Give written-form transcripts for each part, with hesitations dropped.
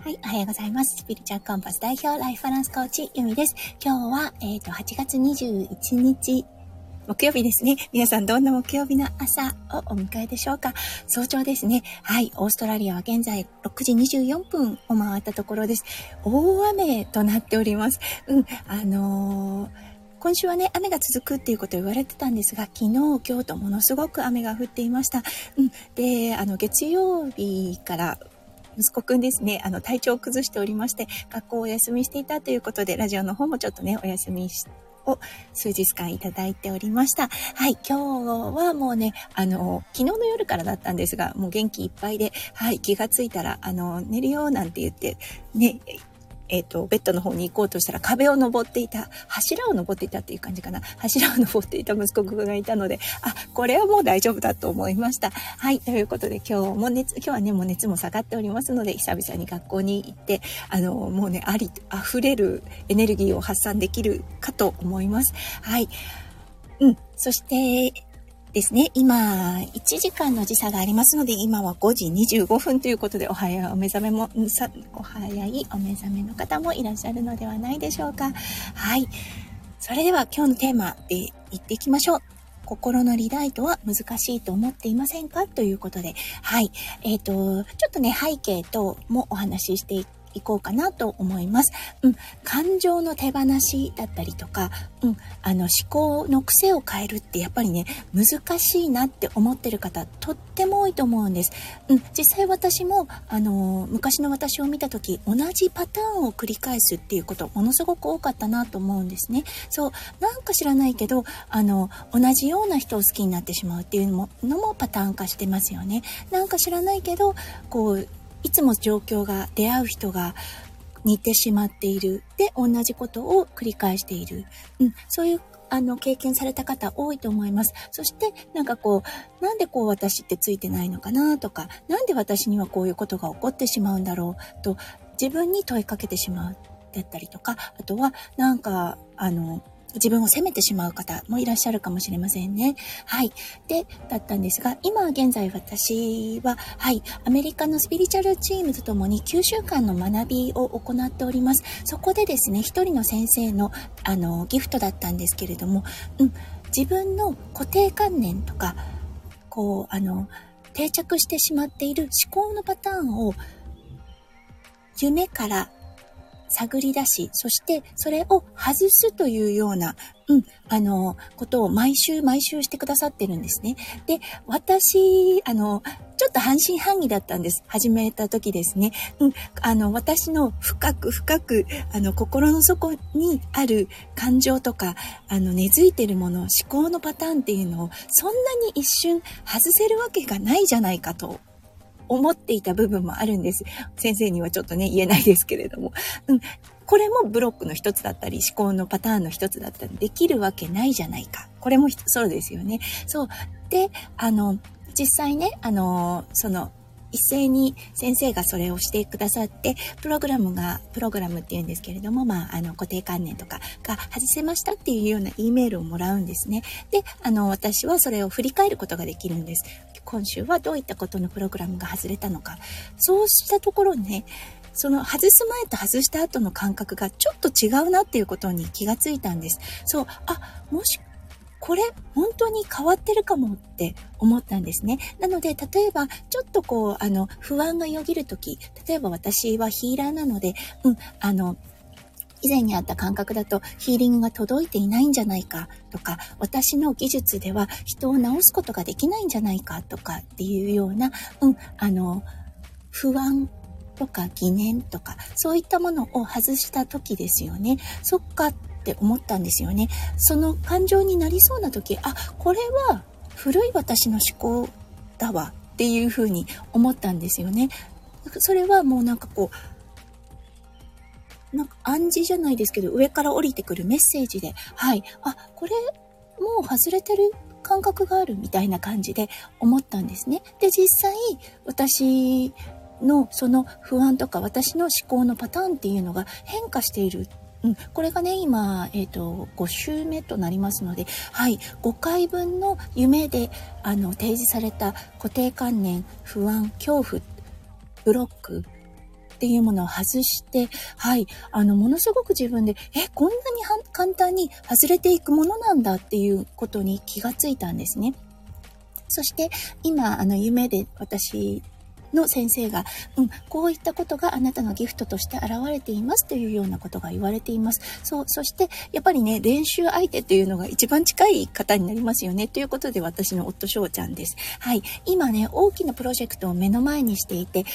はい、おはようございます。スピリチュアルコンパス代表ライフバランスコーチゆみです。今日は8月21日木曜日ですね。皆さんどんな木曜日の朝をお迎えでしょうか。早朝ですね。はい、オーストラリアは現在6時24分を回ったところです。大雨となっております。今週はね、雨が続くっていうことを言われてたんですが、昨日、今日とものすごく雨が降っていました。で、月曜日から息子くんですね、体調を崩しておりまして、学校をお休みしていたということで、ラジオの方もちょっとね、お休みを数日間いただいておりました。はい、今日はもうね、昨日の夜からだったんですが、もう元気いっぱいで、はい、気がついたら、寝るよなんて言って、ね、ベッドの方に行こうとしたら柱を登っていたっていう感じかな。柱を登っていた息子がいたので、これはもう大丈夫だと思いました。はい、ということで今日はね、もう熱も下がっておりますので、久々に学校に行って、もうね、溢れるエネルギーを発散できるかと思います。はい。そして、ですね、今、1時間の時差がありますので、今は5時25分ということで、お早いお目覚めの方もいらっしゃるのではないでしょうか。はい。それでは今日のテーマで言っていきましょう。心のリライトは難しいと思っていませんかということで、はい。ちょっとね、背景等もお話ししていこうかなと思います。感情の手放しだったりとか、思考の癖を変えるってやっぱりね、難しいなって思ってる方、とっても多いと思うんです。実際私も、昔の私を見たとき、同じパターンを繰り返すっていうこと、ものすごく多かったなと思うんですね。そう、なんか知らないけど、同じような人を好きになってしまうっていうのもパターン化してますよね。なんか知らないけど、いつも出会う人が似てしまっている。で、同じことを繰り返している。そういう、経験された方多いと思います。そして、なんで私ってついてないのかなとか、なんで私にはこういうことが起こってしまうんだろうと、自分に問いかけてしまう。だったりとか、あとは、自分を責めてしまう方もいらっしゃるかもしれませんね。はい。だったんですが、今現在私は、はい、アメリカのスピリチュアルチームとともに9週間の学びを行っております。そこでですね、一人の先生の、ギフトだったんですけれども、自分の固定観念とか、定着してしまっている思考のパターンを夢から探り出し、そしてそれを外すというような、ことを毎週してくださってるんですね。で、私、ちょっと半信半疑だったんです。始めた時ですね。私の深く、心の底にある感情とか、根付いてるもの、思考のパターンっていうのを、そんなに一瞬外せるわけがないじゃないかと思っていた部分もあるんです。先生にはちょっとね、言えないですけれども。これもブロックの一つだったり、思考のパターンの一つだったり、できるわけないじゃないか。これもそうですよね。そう。で、実際ね、一斉に先生がそれをしてくださって、プログラムって言うんですけれども、固定観念とかが外せましたっていうような E メールをもらうんですね。で、私はそれを振り返ることができるんです。今週はどういったことのプログラムが外れたのか。そうしたところね、その外す前と外した後の感覚がちょっと違うなっていうことに気がついたんです。そう、もしこれ本当に変わってるかもって思ったんですね。なので、例えばちょっと不安がよぎるとき、例えば私はヒーラーなので、以前にあった感覚だとヒーリングが届いていないんじゃないかとか、私の技術では人を治すことができないんじゃないかとかっていうような、不安とか疑念とか、そういったものを外した時ですよね。そっかって思ったんですよね。その感情になりそうな時、これは古い私の思考だわっていうふうに思ったんですよね。それはもう暗示じゃないですけど、上から降りてくるメッセージで、はい、これもう外れてる感覚があるみたいな感じで思ったんですね。で、実際私のその不安とか私の思考のパターンっていうのが変化している。これがね、今、5週目となりますので、はい、5回分の夢で、提示された固定観念、不安、恐怖、ブロック、 っていうものを外して、はい、ものすごく自分で、こんなに簡単に外れていくものなんだっていうことに気がついたんですね。そして、今、夢で私の先生が、こういったことがあなたのギフトとして現れていますというようなことが言われています。そして、やっぱりね、練習相手というのが一番近い方になりますよね。ということで、私の夫翔ちゃんです。はい。今ね、大きなプロジェクトを目の前にしていて、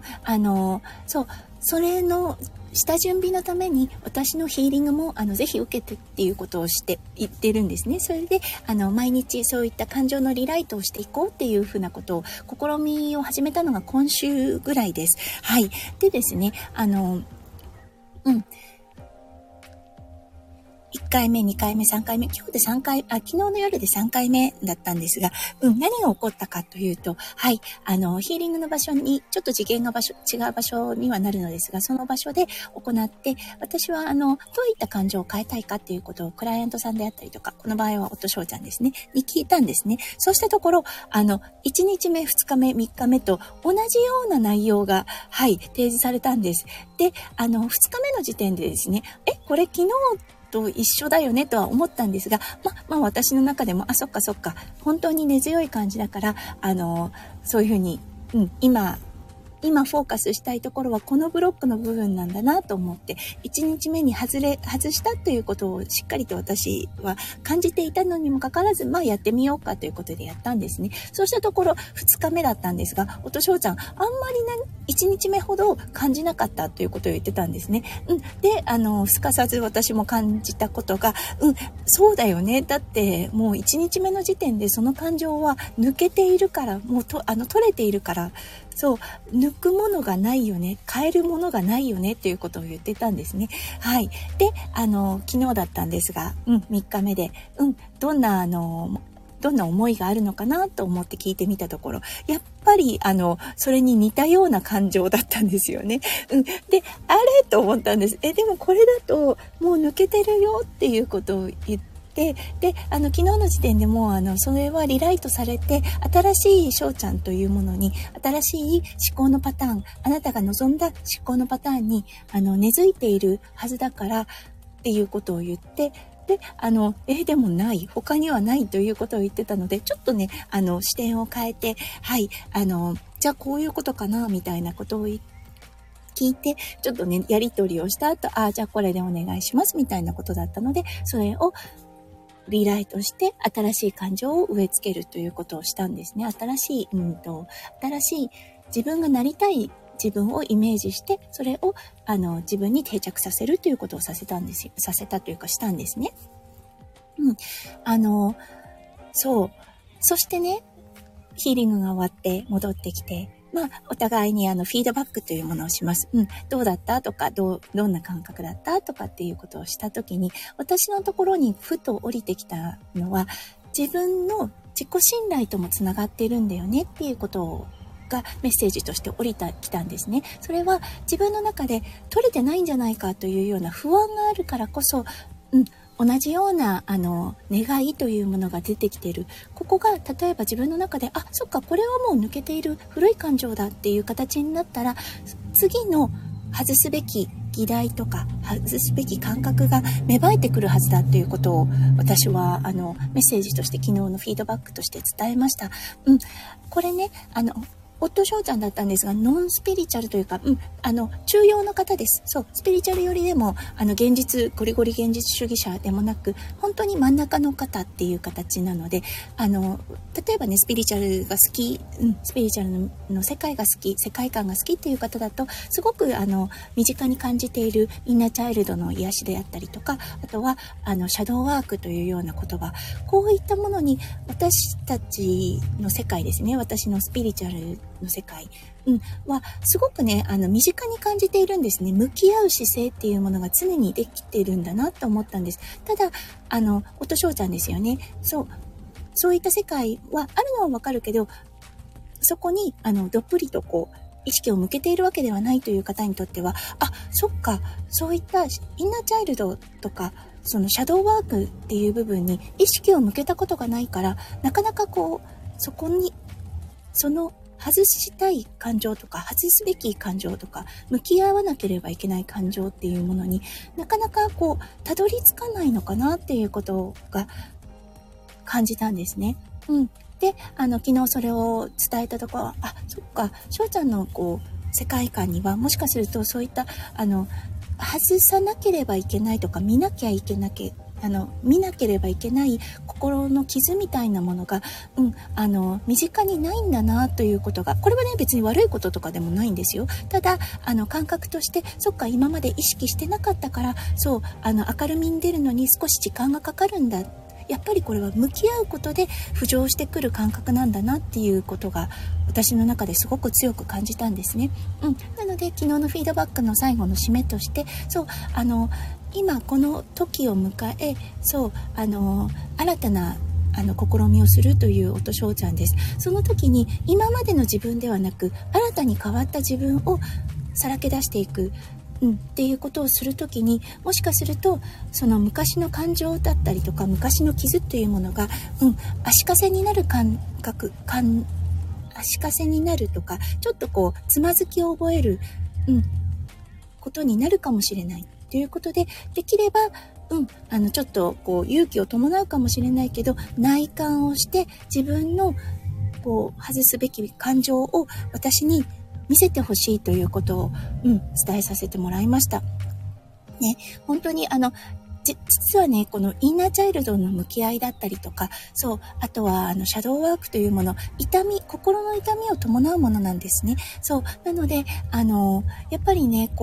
それの下準備のために私のヒーリングもぜひ受けてっていうことを言ってるんですね。それで毎日そういった感情のリライトをしていこうっていうふうなことを試みを始めたのが今週ぐらいです。はい。でですね、1回目、2回目、3回目、昨日の夜で3回目だったんですが、何が起こったかというと、はい、ヒーリングの場所に、ちょっと次元が違う場所にはなるのですが、その場所で行って、私は、どういった感情を変えたいかっていうことを、クライアントさんであったりとか、この場合は夫翔ちゃんですね、に聞いたんですね。そうしたところ、1日目、2日目、3日目と、同じような内容が、はい、提示されたんです。で、2日目の時点でですね、これ昨日、と一緒だよねとは思ったんですが、私の中でも、そっか、本当に根強い感じだから、そういうふうに、今フォーカスしたいところはこのブロックの部分なんだなと思って、1日目に外したということをしっかりと私は感じていたのにもかかわらず、やってみようかということでやったんですね。そうしたところ、2日目だったんですが、夫翔ちゃん、あんまり1日目ほど感じなかったということを言ってたんですね。で、すかさず私も感じたことが、そうだよね。だって、もう1日目の時点でその感情は抜けているから、もう取れているから、そう、抜くものがないよね、変えるものがないよねっていうことを言ってたんですね。はい。で、昨日だったんですが、3日目で、どんな思いがあるのかなと思って聞いてみたところ、やっぱり、それに似たような感情だったんですよね。で、あれと思ったんです。でもこれだと、もう抜けてるよっていうことを言って、で、昨日の時点でもそれはリライトされて、新しい翔ちゃんというものに、新しい思考のパターン、あなたが望んだ思考のパターンに、根付いているはずだから、っていうことを言って、で、でもない、他にはないということを言ってたので、ちょっとね、視点を変えて、はい、じゃあこういうことかな、みたいなことを聞いて、ちょっとね、やりとりをした後、じゃあこれでお願いします、みたいなことだったので、それを、リライトして新しい感情を植え付けるということをしたんですね。新しい自分がなりたい自分をイメージして、それを自分に定着させるということをさせたというかしたんですね。そう。そしてね、ヒーリングが終わって戻ってきて、お互いにフィードバックというものをします。どうだったとか、どんな感覚だったとかっていうことをしたときに、私のところにふと降りてきたのは、自分の自己信頼ともつながっているんだよねっていうことがメッセージとしてきたんですね。それは自分の中で取れてないんじゃないかというような不安があるからこそ、同じような願いというものが出てきている。ここが例えば自分の中で、そっか、これはもう抜けている古い感情だっていう形になったら、次の外すべき議題とか外すべき感覚が芽生えてくるはずだっていうことを私はメッセージとして昨日のフィードバックとして伝えました。これね、夫翔ちゃんだったんですが、ノンスピリチュアルというか、中庸の方です。そう、スピリチュアルよりでも、ゴリゴリ現実主義者でもなく、本当に真ん中の方っていう形なので、例えばね、スピリチュアルが好き、スピリチュアルの世界が好き、世界観が好きっていう方だと、すごく、身近に感じているインナーチャイルドの癒しであったりとか、あとは、シャドーワークというような言葉、こういったものに、私たちの世界ですね、私のスピリチュアルの世界、はすごくね、身近に感じているんですね。向き合う姿勢っていうものが常にできているんだなと思ったんです。ただ、夫翔ちゃんですよね。そういった世界はあるのはわかるけど、そこに、どっぷりと意識を向けているわけではないという方にとっては、そっか、そういったインナーチャイルドとか、そのシャドーワークっていう部分に意識を向けたことがないから、なかなかそこに、その外したい感情とか、外すべき感情とか、向き合わなければいけない感情っていうものになかなかたどり着かないのかなっていうことが感じたんですね。で、昨日それを伝えたところ、そっか、翔ちゃんの世界観にはもしかするとそういった外さなければいけないとか、見なければいけない心の傷みたいなものが、身近にないんだなということが、これはね、別に悪いこととかでもないんですよ。ただ、感覚として、そっか、今まで意識してなかったから、そう、明るみに出るのに少し時間がかかるんだ。やっぱりこれは向き合うことで浮上してくる感覚なんだなっていうことが私の中ですごく強く感じたんですね。なので昨日のフィードバックの最後の締めとして、そう今この時を迎え、そう新たな試みをするという音翔ちゃんです。その時に今までの自分ではなく新たに変わった自分をさらけ出していくっていうことをするときに、もしかするとその昔の感情だったりとか昔の傷っていうものが、足かせになる足かせになるとか、ちょっとつまずきを覚える、ことになるかもしれないということで、できればちょっと勇気を伴うかもしれないけど、内観をして自分の外すべき感情を私に見せてほしいということを、伝えさせてもらいました。ね、本当に実はね、このインナーチャイルドの向き合いだったりとか、そう、あとはシャドーワークというもの、心の痛みを伴うものなんですね。そう、なので、やっぱりね、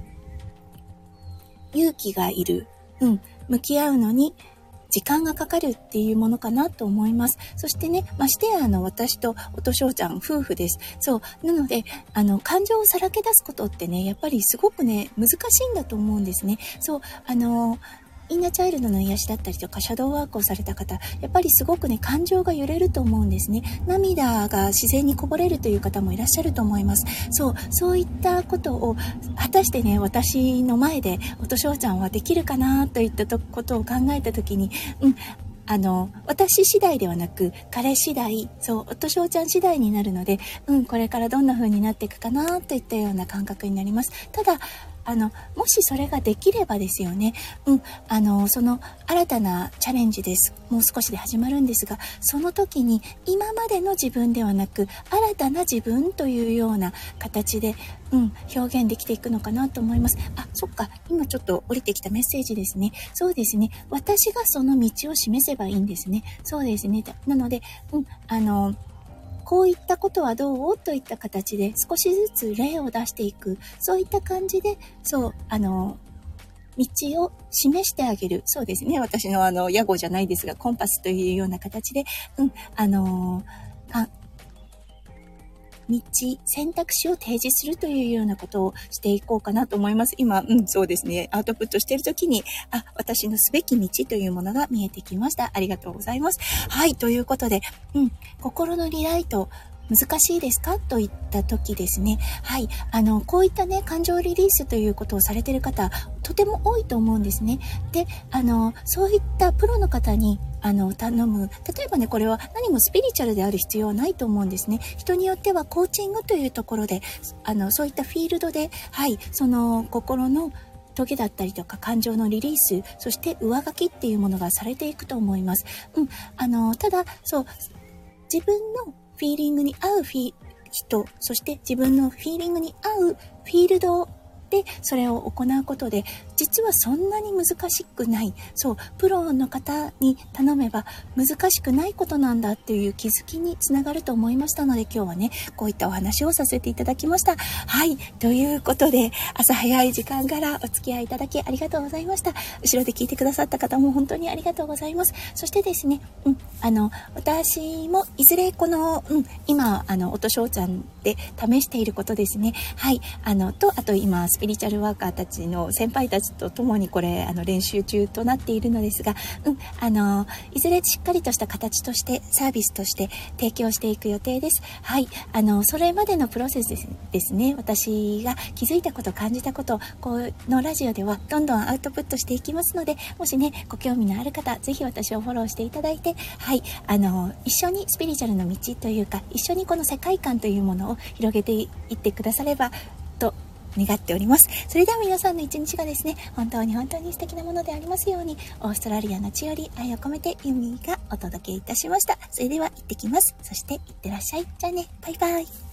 勇気がいる、向き合うのに、時間がかかるっていうものかなと思います。そしてね、ましてや私と音翔ちゃん夫婦です。そう。なので、感情をさらけ出すことってね、やっぱりすごくね、難しいんだと思うんですね。そう、インナーチャイルドの癒しだったりとかシャドーワークをされた方、やっぱりすごくね、感情が揺れると思うんですね。涙が自然にこぼれるという方もいらっしゃると思います。そういったことを果たしてね、私の前で音翔ちゃんはできるかなといったことを考えたときに、私次第ではなく彼次第、音翔ちゃん次第になるので、これからどんな風になっていくかなといったような感覚になります。ただもしそれができればですよね、その新たなチャレンジです。もう少しで始まるんですが、その時に今までの自分ではなく新たな自分というような形で、表現できていくのかなと思います。そっか、今ちょっと降りてきたメッセージですね。そうですね。私がその道を示せばいいんですね。そうですね。なので、こういったことはどうといった形で少しずつ例を出していく。そういった感じで、道を示してあげる。そうですね。私の屋号じゃないですが、コンパスというような形で、選択肢を提示するというようなことをしていこうかなと思います。今、そうですね。アウトプットしているときに、私のすべき道というものが見えてきました。ありがとうございます。はい、ということで、心のリライト、難しいですかといった時ですね。はい。こういったね、感情リリースということをされている方、とても多いと思うんですね。で、そういったプロの方に、頼む。例えばね、これは何もスピリチュアルである必要はないと思うんですね。人によってはコーチングというところで、そういったフィールドで、はい、その心のトゲだったりとか感情のリリース、そして上書きっていうものがされていくと思います。ただ、そう、自分のフィーリングに合う人、そして自分のフィーリングに合うフィールドでそれを行うことで、実はそんなに難しくない、プロの方に頼めば難しくないことなんだっていう気づきにつながると思いましたので、今日はね、こういったお話をさせていただきました。はい、ということで、朝早い時間からお付き合いいただきありがとうございました。後ろで聞いてくださった方も本当にありがとうございます。そしてですね、私もいずれこの、今音翔ちゃんで試していることですね。はい、あと今ススピリチュアルワーカーたちの先輩たちと共にこれ練習中となっているのですが、いずれしっかりとした形としてサービスとして提供していく予定です。はい、それまでのプロセスですね、私が気づいたこと、感じたこと、このラジオではどんどんアウトプットしていきますので、もしね、ご興味のある方、ぜひ私をフォローしていただいて、はい、一緒にスピリチュアルの道というか、一緒にこの世界観というものを広げていってくださればと願っております。それでは皆さんの一日がですね、本当に本当に素敵なものでありますように、オーストラリアの地より愛を込めてユミがお届けいたしました。それでは行ってきます。そして行ってらっしゃい。じゃあね、バイバイ。